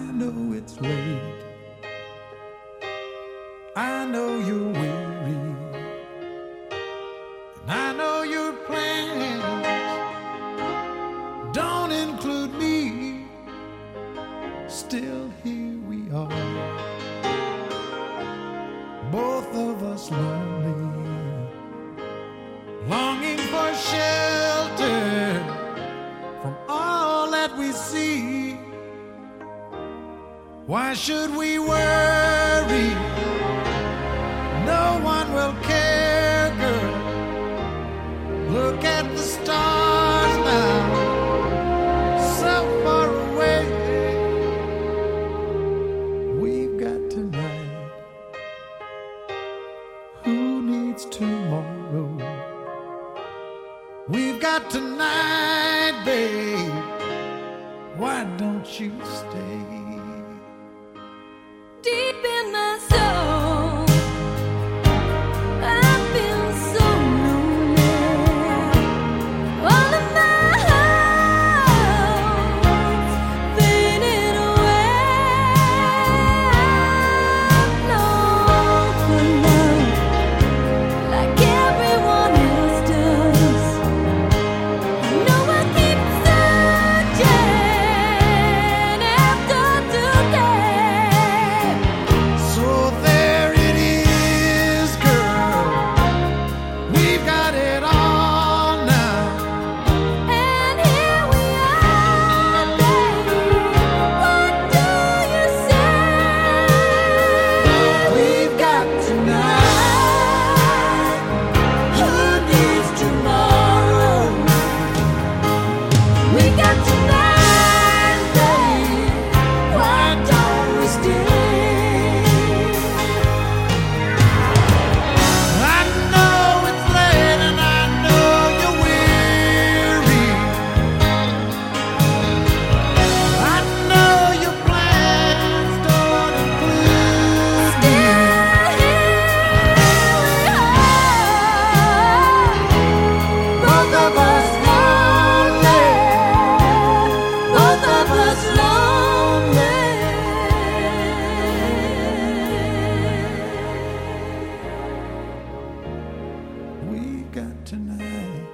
know it's late. I know you're weary, and I know your plans don't include me. Still here we are, both of us lonely, longing for shelter from all that we see. Why should we worry? No one will care, girl. Look at the stars now, so far away. We've got tonight. Who needs tomorrow? We've got tonight, babe. Why don't you stay? Deep in my soul, I feel so lonely. All of my hopes fading away. I long for love like everyone else does. I know I keep searching after today. So there it is, girl. We've got it all now. And here we are, baby. What do you say? We've got tonight. Who needs tomorrow? We got tonight, babe. Why don't we stay? I know it's late and I know you're weary. I know your plans don't include me. Both of us lonely. Both of us lonely. We've got tonight.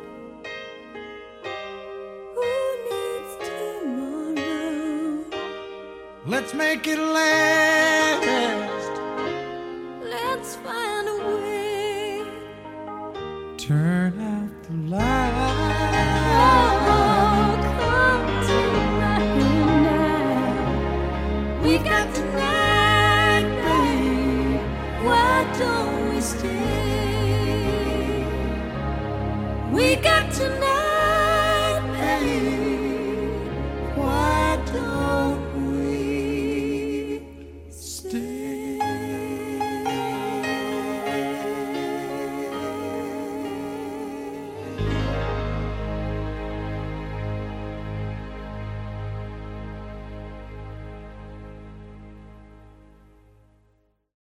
Who needs tomorrow? Let's make it last. Let's find a way. Turn out the light. Oh, come tonight now. We got tonight, babe. Why don't we stay? We got tonight, babe.